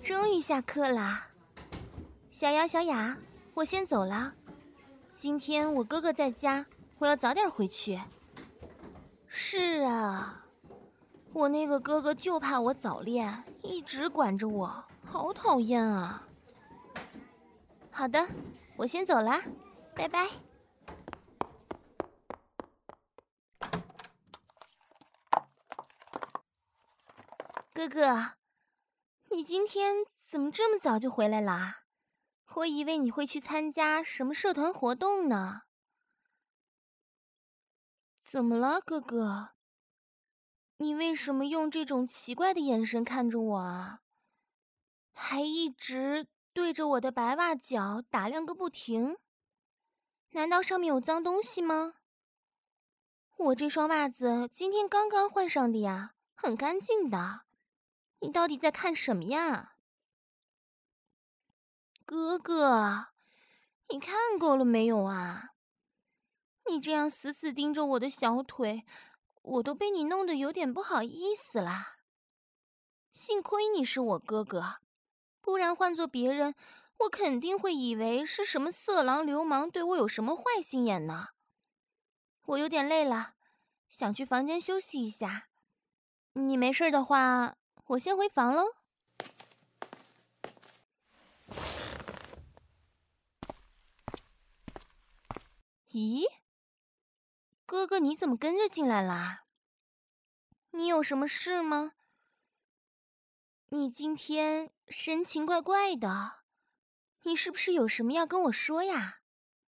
终于下课啦。小瑶、小雅，我先走了。今天我哥哥在家，我要早点回去。是啊，我那个哥哥就怕我早恋，一直管着我，好讨厌啊。好的，我先走啦，拜拜。哥哥，你今天怎么这么早就回来啦？我以为你会去参加什么社团活动呢。怎么了，哥哥？你为什么用这种奇怪的眼神看着我啊？还一直对着我的白袜脚打量个不停？难道上面有脏东西吗？我这双袜子今天刚刚换上的呀，很干净的。你到底在看什么呀？哥哥，你看够了没有啊？你这样死死盯着我的小腿，我都被你弄得有点不好意思啦。幸亏你是我哥哥，不然换做别人，我肯定会以为是什么色狼流氓对我有什么坏心眼呢。我有点累了，想去房间休息一下。你没事的话，我先回房喽。咦，哥哥你怎么跟着进来啦？你有什么事吗？你今天神情怪怪的，你是不是有什么要跟我说呀？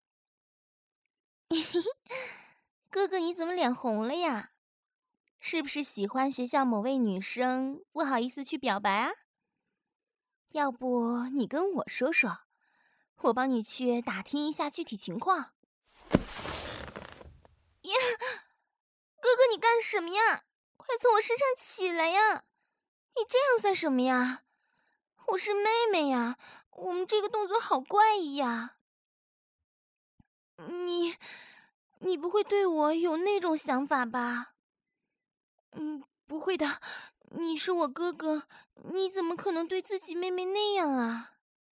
哥哥你怎么脸红了呀？是不是喜欢学校某位女生，不好意思去表白啊？要不你跟我说说，我帮你去打听一下具体情况。呀，哥哥你干什么呀？快从我身上起来呀！你这样算什么呀？我是妹妹呀，我们这个动作好怪异呀。你不会对我有那种想法吧？不会的，你是我哥哥，你怎么可能对自己妹妹那样啊？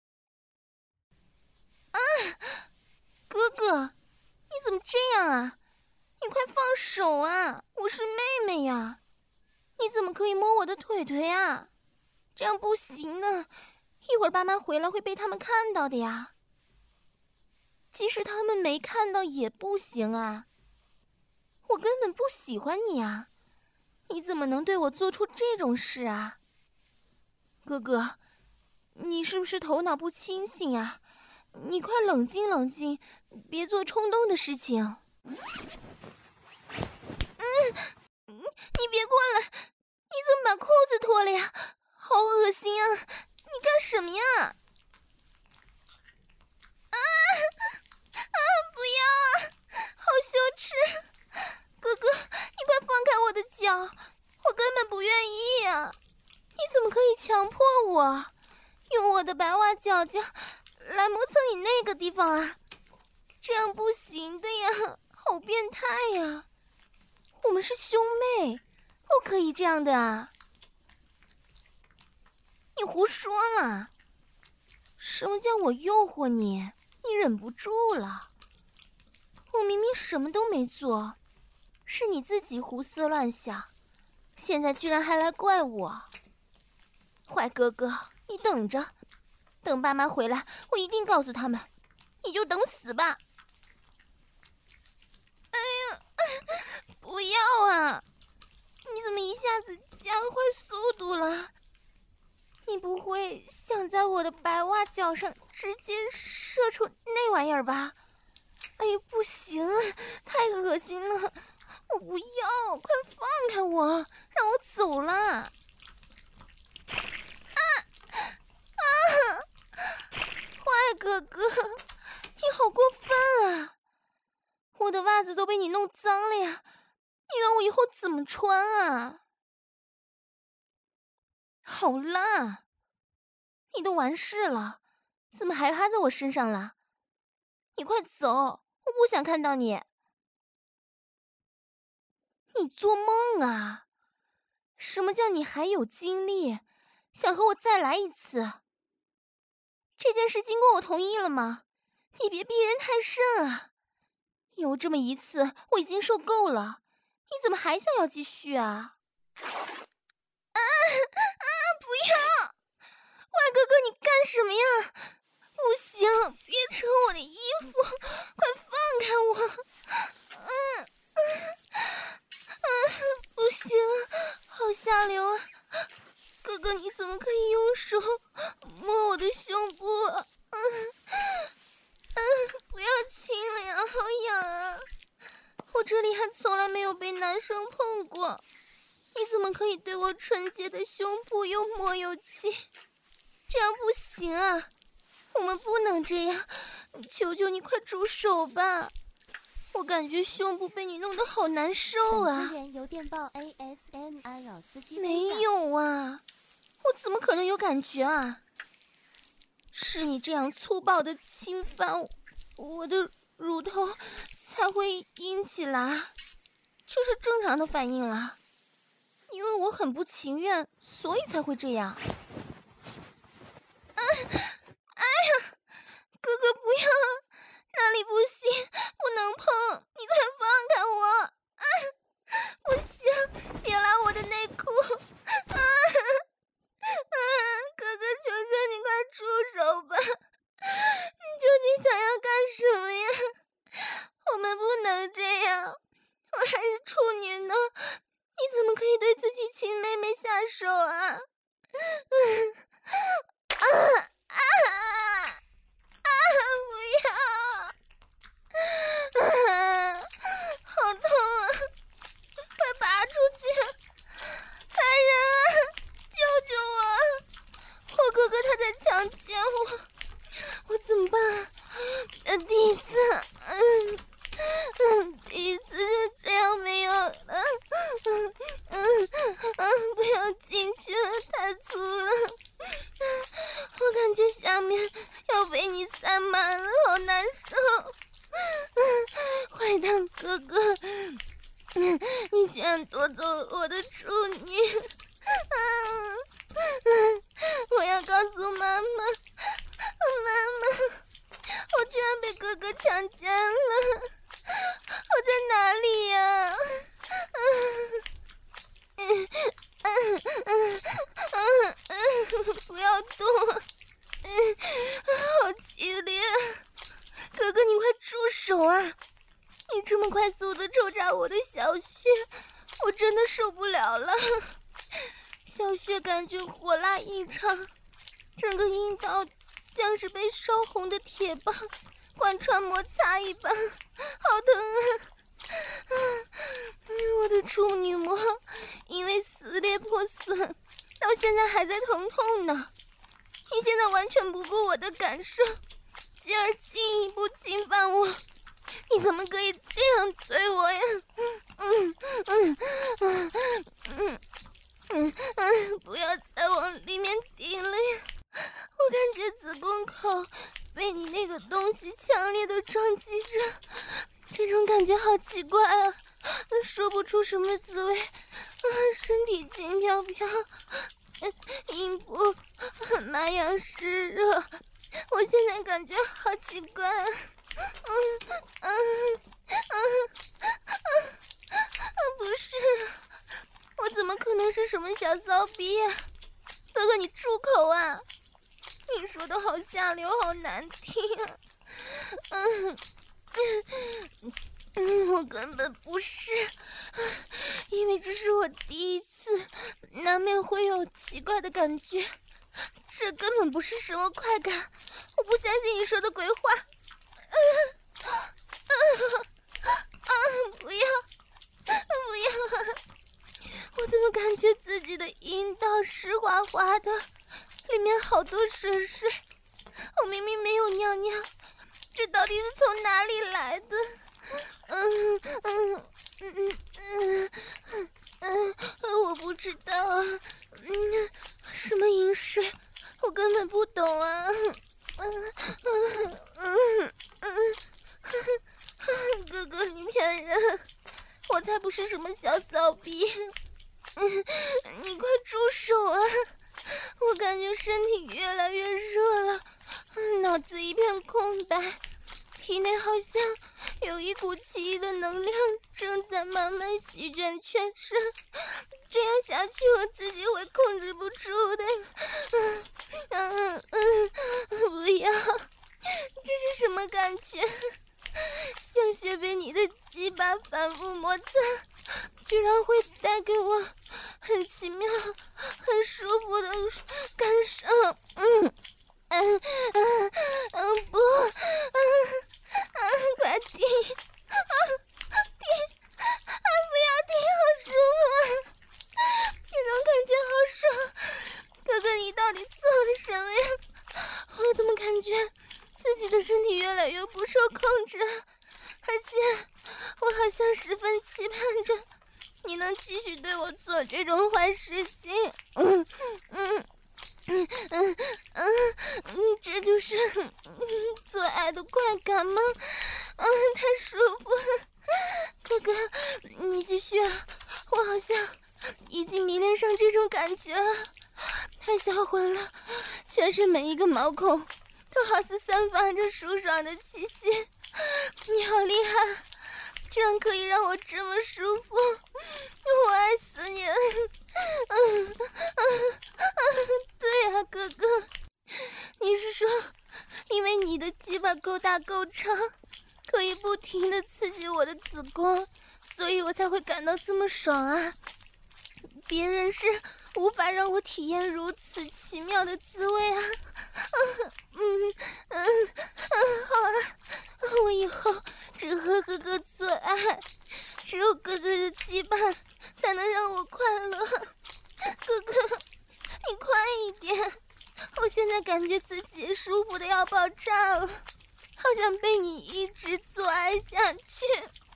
啊，哥哥，你怎么这样啊？你快放手啊！我是妹妹呀，你怎么可以摸我的腿腿啊？这样不行的，一会儿爸妈回来会被他们看到的呀。即使他们没看到也不行啊，我根本不喜欢你啊，你怎么能对我做出这种事啊？哥哥，你是不是头脑不清醒呀？你快冷静冷静，别做冲动的事情。你别过来！你怎么把裤子脱了呀？好恶心啊！你干什么呀？不要啊！好羞耻！哥哥，你快放开我的脚，我根本不愿意啊！你怎么可以强迫我用我的白袜脚脚来磨蹭你那个地方啊？这样不行的呀，好变态呀！我们是兄妹，不可以这样的啊！你胡说啦！什么叫我诱惑你？你忍不住了。我明明什么都没做，是你自己胡思乱想，现在居然还来怪我。坏哥哥，你等着，等爸妈回来，我一定告诉他们，你就等死吧。哎呀，不要啊！你怎么一下子加快速度了？你不会想在我的白袜脚上直接射出那玩意儿吧？哎呀，不行，太恶心了！我不要，快放开我，让我走啦！坏哥哥，你好过分啊！我的袜子都被你弄脏了呀，你让我以后怎么穿啊？好啦，你都完事了，怎么还趴在我身上了？你快走，我不想看到你。你做梦啊！什么叫你还有精力？ 想和我再来一次。这件事经过我同意了吗？你别逼人太甚啊！有这么一次，我已经受够了，你怎么还想要继续啊？不要！坏哥哥，你干什么呀？不行，别扯我的衣服，快放开我！不行，好下流啊！哥哥，你怎么可以用手摸我的胸部啊？不要亲了呀，好痒啊！我这里还从来没有被男生碰过，你怎么可以对我纯洁的胸部又摸又亲？这样不行啊！我们不能这样，求求你快住手吧！我感觉胸部被你弄得好难受啊！ 邮电报 ASMR 老司机没有啊，我怎么可能有感觉啊？是你这样粗暴的侵犯我的乳头才会硬起来，这是正常的反应啦。因为我很不情愿，所以才会这样。哎呀，哥哥不要，哪里不行，不能碰，你快放开我！不行，别拉我的内裤！哥哥，求求你快住手吧！你究竟想要干什么呀？我们不能这样，我还是处女呢，你怎么可以对自己亲妹妹下手啊？不要！好痛啊！快拔出去！来人啊！救救我！我哥哥他在强奸我，我怎么办啊？第一次，第一次就这样没有了。不要进去了，太粗了。我感觉下面要被你塞满了，好难受。坏蛋哥哥，你居然夺走了我的处女！我要告诉妈妈，我居然被哥哥强奸了！我在哪里呀？不要动！好激烈！哥哥，你快住手啊！你这么快速的抽插我的小穴，我真的受不了了。小穴感觉火辣异常，整个阴道像是被烧红的铁棒贯穿摩擦一般，好疼啊！我的处女膜因为撕裂破损，到现在还在疼痛呢。你现在完全不顾我的感受，继而进一步侵犯我，你怎么可以这样对我呀？不要再往里面顶了呀！我感觉子宫口被你那个东西强烈的撞击着，这种感觉好奇怪啊，说不出什么滋味。身体轻飘飘，阴部麻痒湿热，我现在感觉好奇怪啊！不是，我怎么可能是什么小骚逼啊？哥哥，你住口啊！你说的好下流，好难听啊！我根本不是，因为这是我第一次，难免会有奇怪的感觉。这根本不是什么快感，我不相信你说的鬼话。不要，不要！我怎么感觉自己的阴道湿滑滑的，里面好多水水？我明明没有尿尿，这到底是从哪里来的？我不知道啊，什么饮水，我根本不懂啊。哥哥，你骗人，我才不是什么小骚逼。你快住手啊！ 我感觉身体越来越热了，脑子一片空白，体内好像有一股奇异的能量正在慢慢席卷全身，这样下去我自己会控制不住的。不要，这是什么感觉？像是被你的鸡巴反复摩擦，居然会带给我很奇妙、很舒服的感受。不，快停！停！不要停！好舒服，这种感觉好爽。哥哥，你到底做了什么呀？我怎么感觉自己的身体越来越不受控制了？而且我好像十分期盼着你能继续对我做这种坏事情。这就是做爱的快感吗？太舒服了。哥哥，你继续啊，我好像已经迷恋上这种感觉了，太销魂了，全身每一个毛孔都好似散发着舒爽的气息。你好厉害，居然可以让我这么舒服，我爱死你了。对啊，哥哥，你是说因为你的鸡巴够大够长，可以不停地刺激我的子宫，所以我才会感到这么爽啊？别人是无法让我体验如此奇妙的滋味啊！好啊，我以后只和哥哥做爱，只有哥哥的羁绊才能让我快乐。哥哥，你快一点！我现在感觉自己舒服的要爆炸了，好想被你一直做爱下去。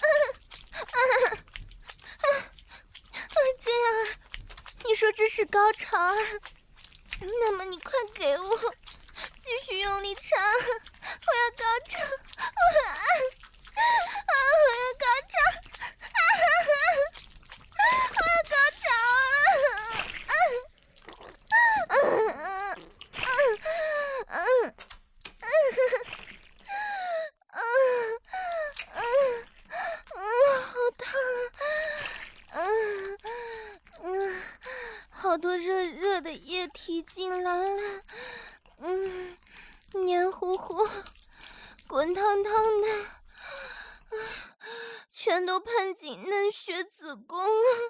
这样啊，你说这是高潮啊？那么你快给我继续用力插，我要高潮，我要高潮，我要高潮好烫啊！好多热热的液体进来了，黏糊糊、滚烫烫的，全都喷进嫩血子宫了。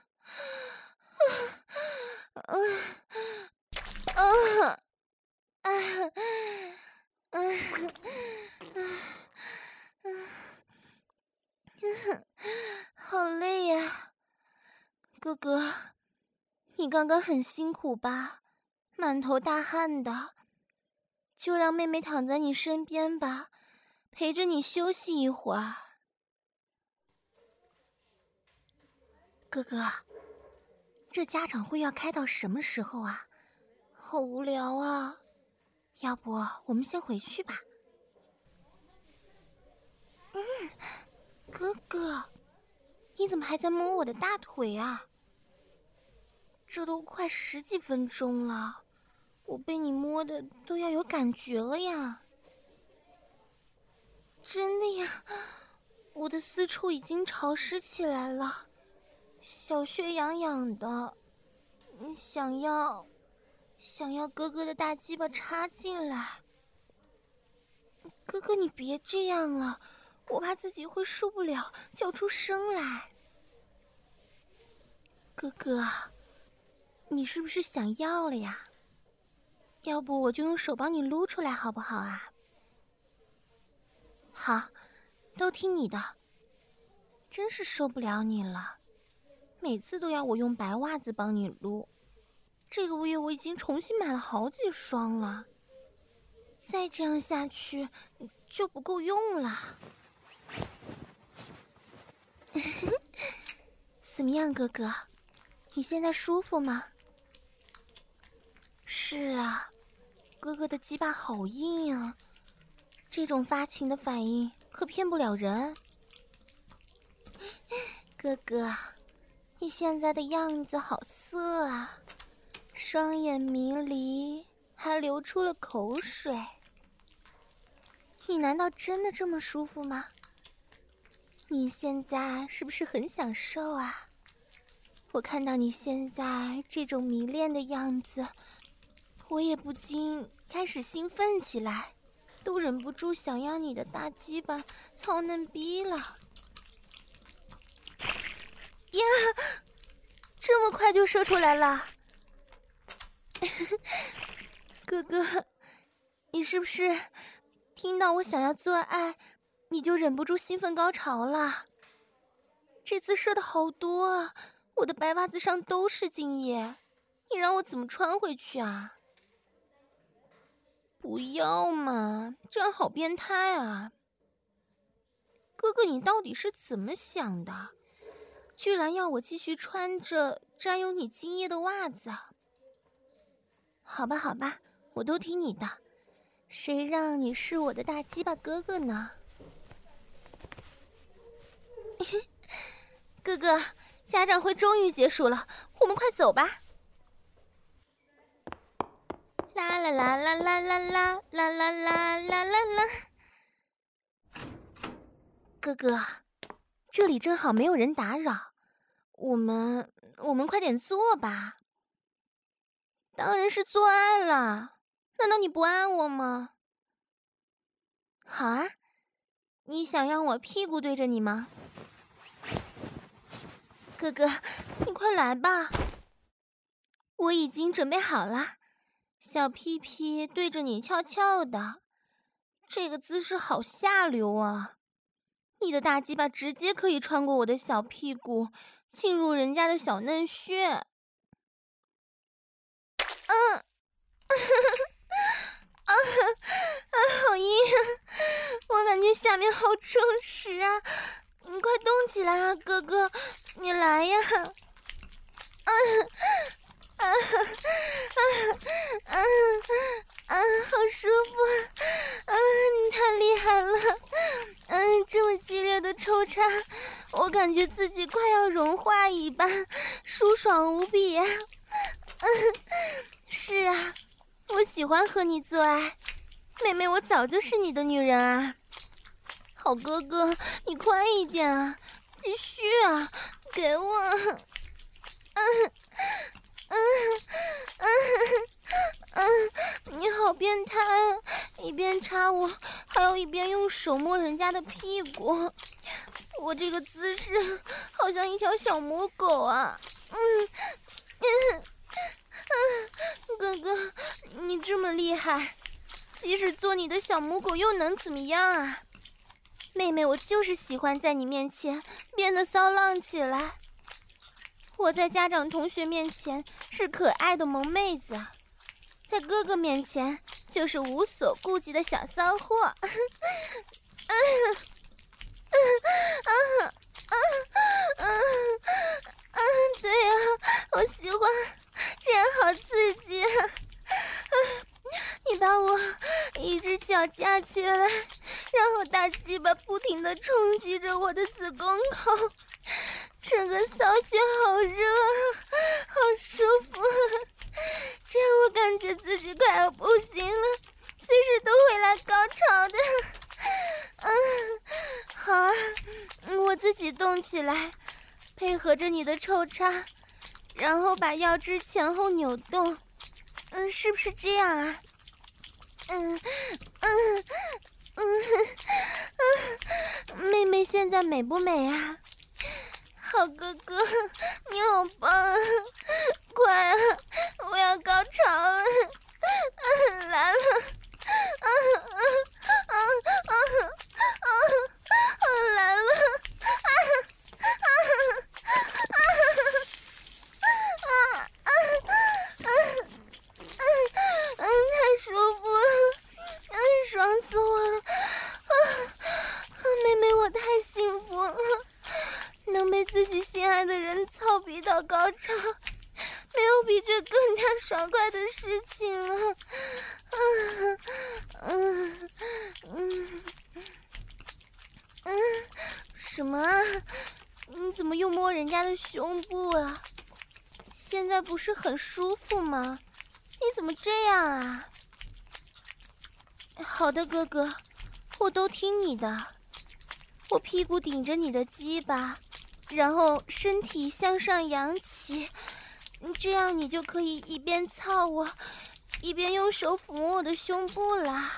好累呀，哥哥，你刚刚很辛苦吧？满头大汗的，就让妹妹躺在你身边吧，陪着你休息一会儿。哥哥，这家长会要开到什么时候啊？好无聊啊，要不我们先回去吧。哥哥，你怎么还在摸我的大腿啊？这都快10几分钟了，我被你摸的都要有感觉了呀。真的呀，我的私处已经潮湿起来了，小穴痒痒的，想要哥哥的大鸡巴插进来。哥哥，你别这样了，我怕自己会受不了，叫出声来。哥哥，你是不是想要了呀？要不我就用手帮你撸出来好不好啊？好，都听你的。真是受不了你了，每次都要我用白袜子帮你撸。这个月我已经重新买了好几双了，再这样下去就不够用了。怎么样，哥哥？你现在舒服吗？是啊，哥哥的鸡巴好硬呀，这种发情的反应可骗不了人。哥哥，你现在的样子好色啊， 双眼迷离，还流出了口水。你难道真的这么舒服吗？你现在是不是很享受啊？我看到你现在这种迷恋的样子，我也不禁开始兴奋起来，都忍不住想要你的大鸡巴操嫩逼了。呀，这么快就射出来了！哥哥，你是不是听到我想要做爱，你就忍不住兴奋高潮了？这次射的好多啊，我的白袜子上都是精液，你让我怎么穿回去啊？不要嘛，这样好变态啊！哥哥，你到底是怎么想的？居然要我继续穿着沾有你精液的袜子？好吧好吧，我都听你的，谁让你是我的大鸡巴哥哥呢？哥哥，家长会终于结束了，我们快走吧。啦啦啦啦啦啦啦啦啦啦啦啦啦。哥哥，这里正好没有人打扰，我们快点坐吧。当然是做爱了，难道你不爱我吗？好啊，你想让我屁股对着你吗？哥哥，你快来吧，我已经准备好了，小屁屁对着你翘翘的，这个姿势好下流啊！你的大鸡巴直接可以穿过我的小屁股，进入人家的小嫩穴。好硬啊！我感觉下面好充实啊！你快动起来啊，哥哥，你来呀！好舒服你太厉害了！这么激烈的抽插，我感觉自己快要融化一般，舒爽无比呀！是啊，我喜欢和你做爱，妹妹，我早就是你的女人啊！好哥哥，你快一点啊，继续啊，给我！你好变态啊！一边插我，还要一边用手摸人家的屁股，我这个姿势好像一条小母狗啊！哥哥，你这么厉害，即使做你的小母狗又能怎么样啊？妹妹，我就是喜欢在你面前变得骚浪起来。我在家长同学面前是可爱的萌妹子，在哥哥面前就是无所顾忌的小骚货。对呀，我喜欢，这样好刺激啊！你把我一只脚架起来，然后大鸡巴不停地冲击着我的子宫口，整个骚穴好热，好舒服，这样我感觉自己快要不行了，随时都会来高潮的。好啊，我自己动起来，配合着你的抽插，然后把腰肢前后扭动，是不是这样啊？妹妹现在美不美啊？好哥哥，你好棒啊！快啊，我要高潮了！来了！来了！太舒服了，爽死我了！妹妹，我太幸福了，能被自己心爱的人操逼到高潮，没有比这更加爽快的事情了。什么啊？你怎么又摸人家的胸部啊？ 现在不是很舒服吗？你怎么这样啊？好的，哥哥，我都听你的。我屁股顶着你的鸡巴，然后身体向上扬起，这样你就可以一边操我，一边用手抚摸我的胸部啦。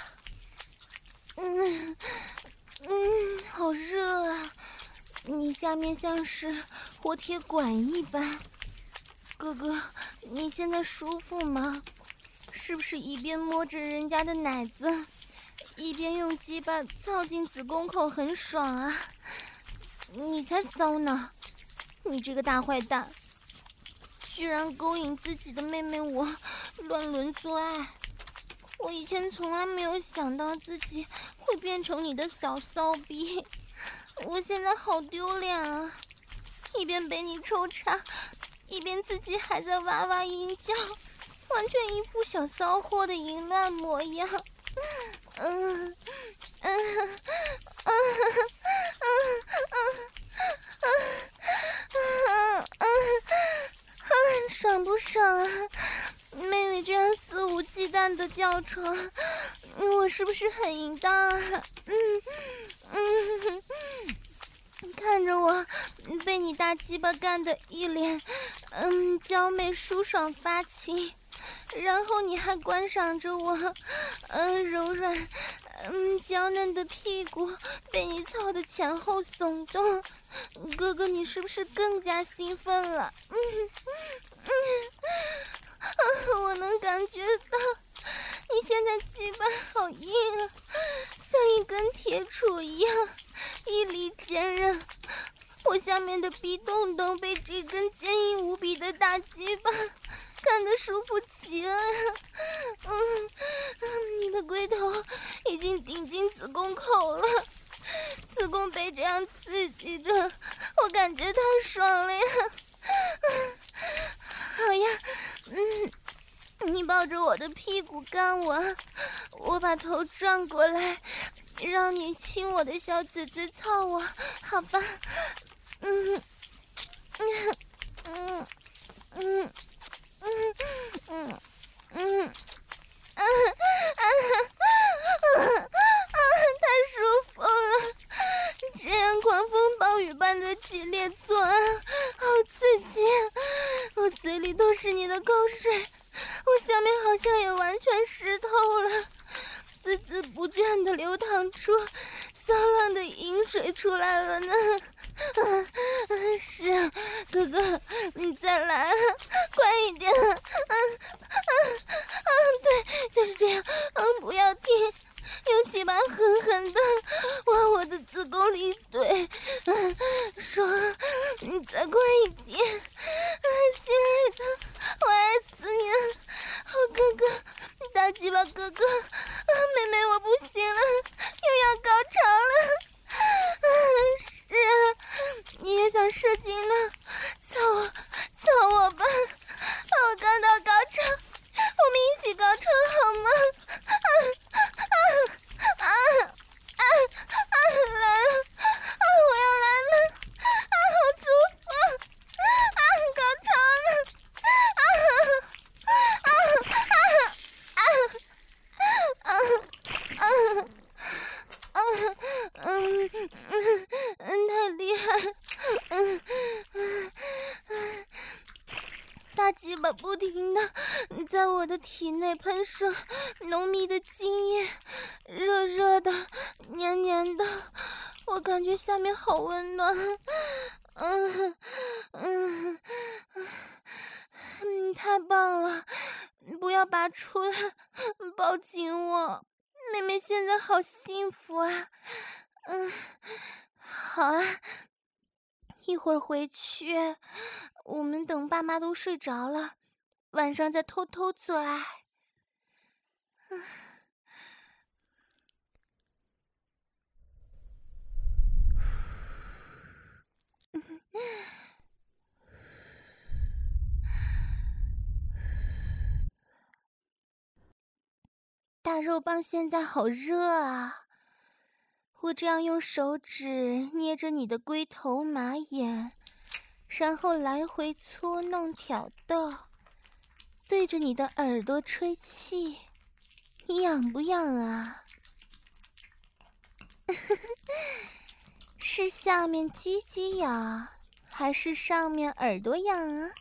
好热啊！你下面像是活铁管一般。哥哥，你现在舒服吗？是不是一边摸着人家的奶子，一边用鸡巴操进子宫口很爽啊？你才骚呢！你这个大坏蛋，居然勾引自己的妹妹我乱伦做爱！我以前从来没有想到自己会变成你的小骚逼，我现在好丢脸啊！一边被你抽插，一边自己还在哇哇淫叫，完全一副小骚货的淫乱模样。爽不爽啊？妹妹这样肆无忌惮的叫床，我是不是很淫荡啊？看着我被你大鸡巴干的一脸娇媚舒爽发情，然后你还观赏着我柔软娇嫩的屁股被你操的前后耸动，哥哥你是不是更加兴奋了？我能感觉到你现在鸡巴好硬啊，像一根铁杵一样一离坚韧，我下面的逼洞洞被这根坚硬无比的大鸡巴干得舒服极了呀！你的龟头已经顶进子宫口了，子宫被这样刺激着，我感觉太爽了呀！好呀，你抱着我的屁股干我，我把头转过来，让你亲我的小嘴嘴操我，好吧？太舒服了，这样狂风暴雨般的激烈做爱，好刺激！我嘴里都是你的口水，我下面好像也完全湿透了，孜孜不倦地流淌出骚浪的饮水出来了呢。是啊，哥哥，你再来，快一点！对，就是这样，不要停，用鸡巴狠狠地往我的子宫里怼，说你再快一点，亲爱的，我爱死你了，好哥哥，大鸡巴哥哥，妹妹我不行了，又要高潮了。是啊，你也想射精呢？操我吧，把我干到高潮，我们一起高潮好吗？来了，我要来了，好舒服，高潮了，太厉害，大鸡巴不停的在我的体内喷射浓密的精液，热热的，黏黏的，我感觉下面好温暖，太棒了，不要拔出来，抱紧我。妹妹现在好幸福啊，好啊，一会儿回去，我们等爸妈都睡着了，晚上再偷偷做爱。大肉棒现在好热啊！我这样用手指捏着你的龟头马眼， 然后来回搓弄挑逗，对着你的耳朵吹气，你痒不痒啊？是下面鸡鸡痒，还是上面耳朵痒啊？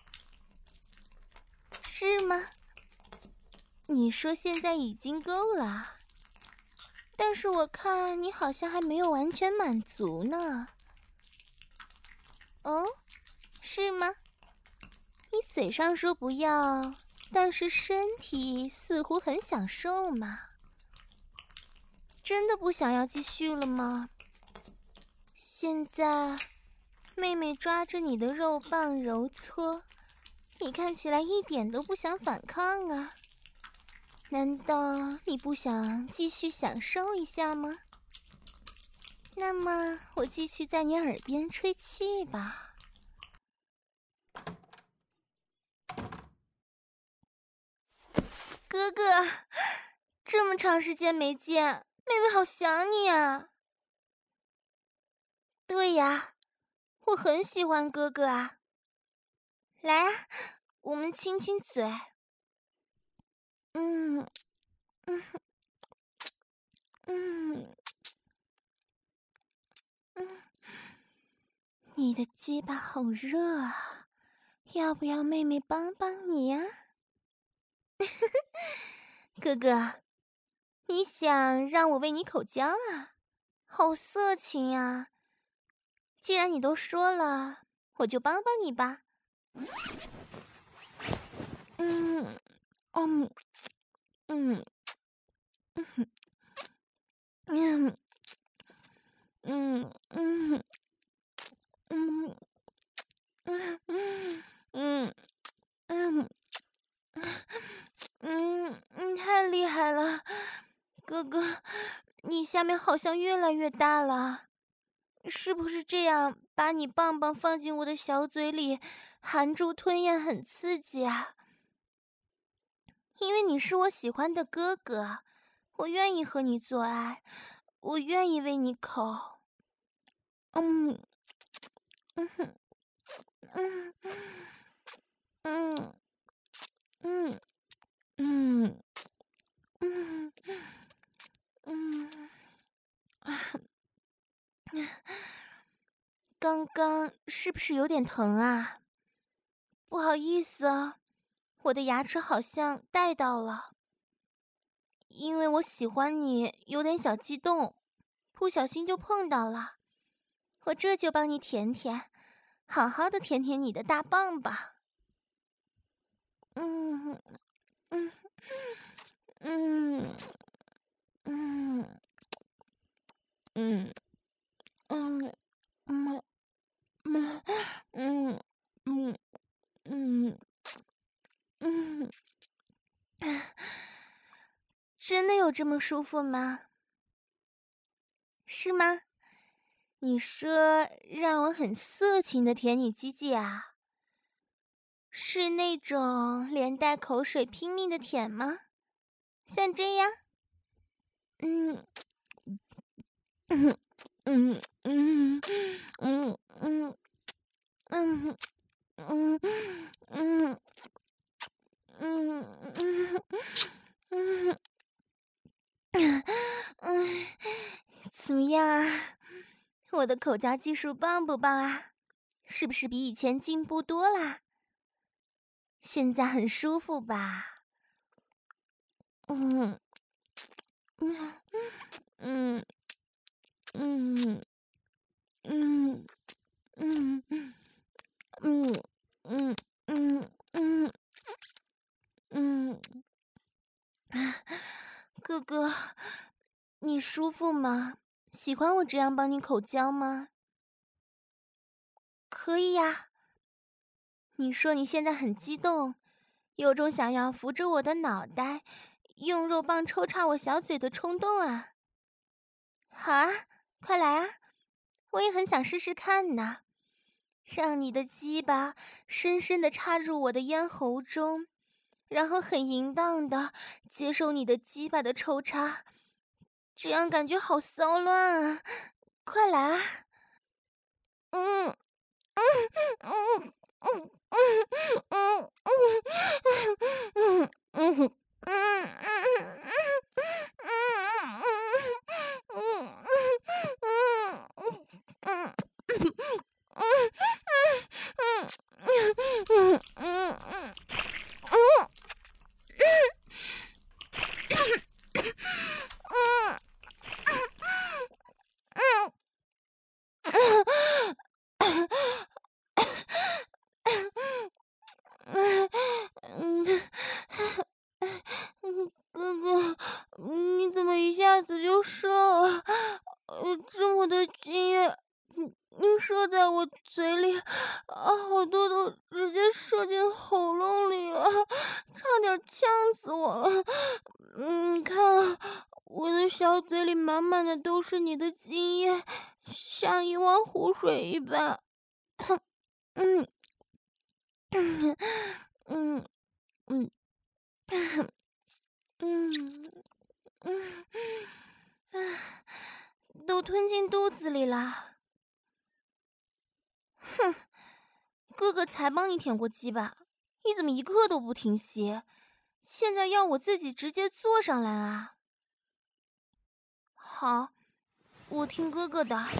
是吗？你说现在已经够了，但是我看你好像还没有完全满足呢。哦，是吗？你嘴上说不要，但是身体似乎很享受嘛。真的不想要继续了吗？现在，妹妹抓着你的肉棒揉搓，你看起来一点都不想反抗啊。难道你不想继续享受一下吗？那么我继续在你耳边吹气吧。哥哥，这么长时间没见，妹妹好想你啊。对呀，我很喜欢哥哥啊。来啊，我们亲亲嘴。你的鸡巴好热啊，要不要妹妹帮帮你呀？哥哥，你想让我为你口交啊？好色情啊！既然你都说了，我就帮帮你吧。太厉害了，哥哥，你下面好像越来越大了，是不是这样？把你棒棒放进我的小嘴里，含住吞咽很刺激啊！因为你是我喜欢的哥哥，我愿意和你做爱，我愿意为你口。刚刚是不是有点疼啊？不好意思啊，我的牙齿好像带到了。因为我喜欢你，有点小激动，不小心就碰到了。我这就帮你舔舔，好好的舔舔你的大棒吧。真的有这么舒服吗？是吗？你说让我很色情的舔你鸡鸡啊？是那种连带口水拼命的舔吗？像这样？怎么样啊？我的口交技术棒不棒啊？是不是比以前进步多啦？现在很舒服吧？哥哥，你舒服吗？喜欢我这样帮你口交吗？可以呀。你说你现在很激动，有种想要扶着我的脑袋，用肉棒抽插我小嘴的冲动啊！好啊，快来啊！我也很想试试看呢，让你的鸡巴深深地插入我的咽喉中，然后很淫荡地接受你的鸡巴的抽插，这样感觉好骚乱啊！快来啊！ 哥哥，你怎么一下子就射了？这么多精液，你射在我嘴里，好多都直接射进喉咙里了，差点呛死我了。你看，我的小嘴里满满的都是你的精液，像一汪湖水一般。嗯嗯嗯嗯都吞进肚子里了。哼，哥哥才帮你舔过鸡巴，你怎么一刻都不停息？现在要我自己直接坐上来啊？好，我听哥哥的。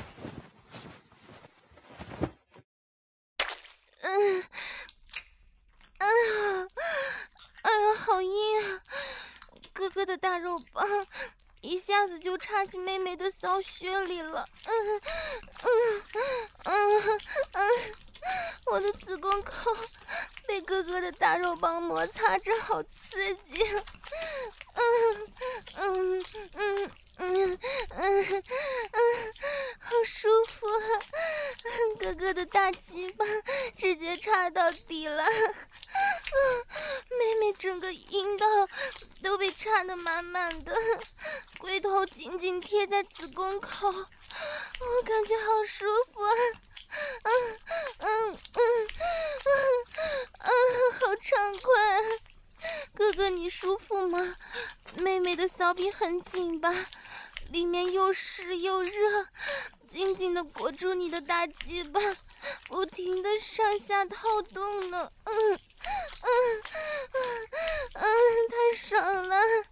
哎呀，好硬啊！哥哥的大肉棒一下子就插进妹妹的小穴里了。我的子宫口被哥哥的大肉棒摩擦着，好刺激。好舒服啊！哥哥的大鸡巴直接插到底了，妹妹整个阴道都被插得满满的，龟头紧紧贴在子宫口，我感觉好舒服啊！好畅快！哥哥，你舒服吗？妹妹的小臂很紧吧？里面又湿又热，紧紧地裹住你的大鸡巴，不停地上下套动呢。太爽了！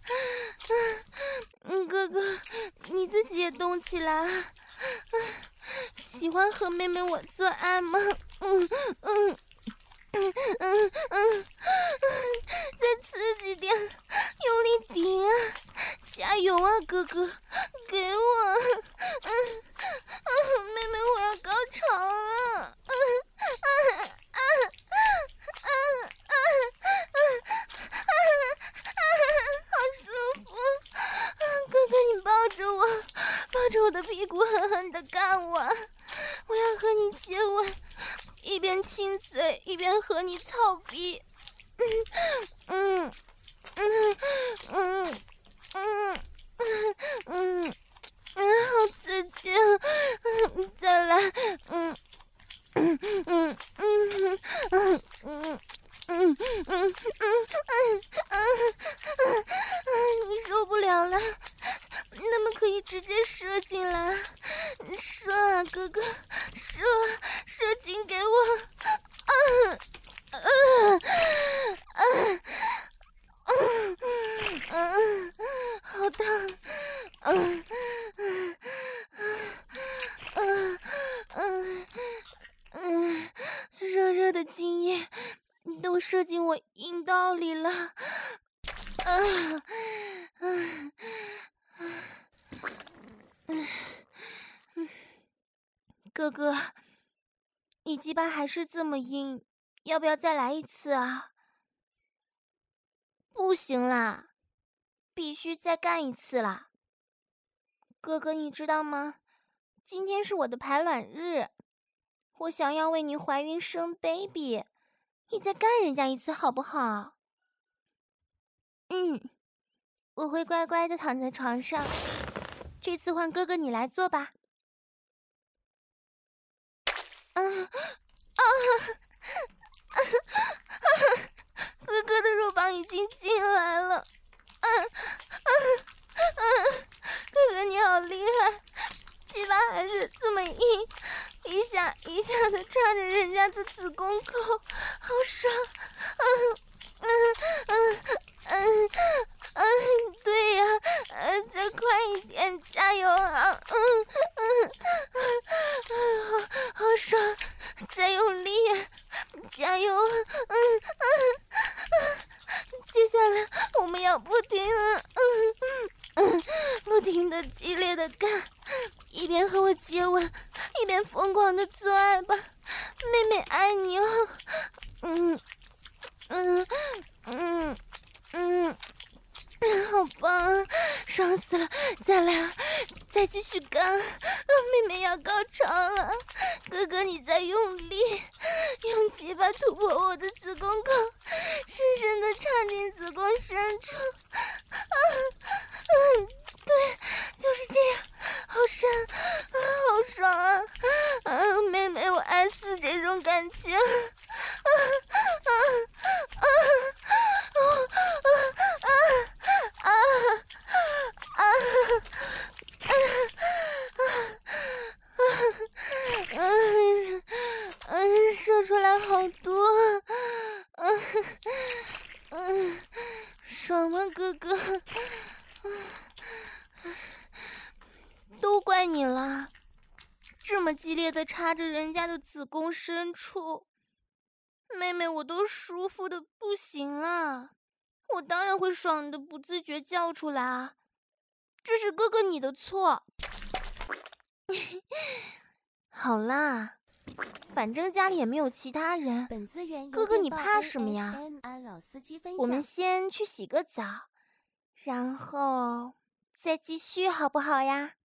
哥哥，你自己也动起来啊！喜欢和妹妹我做爱吗？再刺激点，用力顶啊！加油啊，哥哥，给我！妹妹，我要高潮了！好舒服！哥哥，你抱着我，抱着我的屁股，狠狠地干我！我要和你接吻，一边亲嘴一边和你操逼。好刺激！再来！你受不了了，那么可以直接射进来，射啊，哥哥，射精给我！好烫！热热的精液都射进我阴道里了。哥哥，你鸡巴还是这么硬，要不要再来一次啊？不行啦，必须再干一次啦。哥哥，你知道吗？今天是我的排卵日，我想要为你怀孕生 baby， 你再干人家一次好不好？我会乖乖的躺在床上，这次换哥哥你来做吧。哥哥的肉棒已经进来了。哥哥你好厉害，鸡巴还是这么硬，一下一下的插着人激烈的干，一边和我接吻，一边疯狂的做爱吧。妹妹爱你哦。好棒啊，爽死了！再来啊，再继续干！妹妹要高潮了，哥哥你在用力，用鸡巴突破我的子宫口，深深的插进子宫深处。对，就是这样，好深啊，好爽啊！妹妹，我爱死这种感情。射出来好多，爽吗，哥哥？都怪你了，这么激烈的插着人家的子宫深处，妹妹我都舒服的不行了，我当然会爽的不自觉叫出来啊，这是哥哥你的错。好啦，反正家里也没有其他人，哥哥你怕什么呀？我们先去洗个澡，然后再继续好不好呀？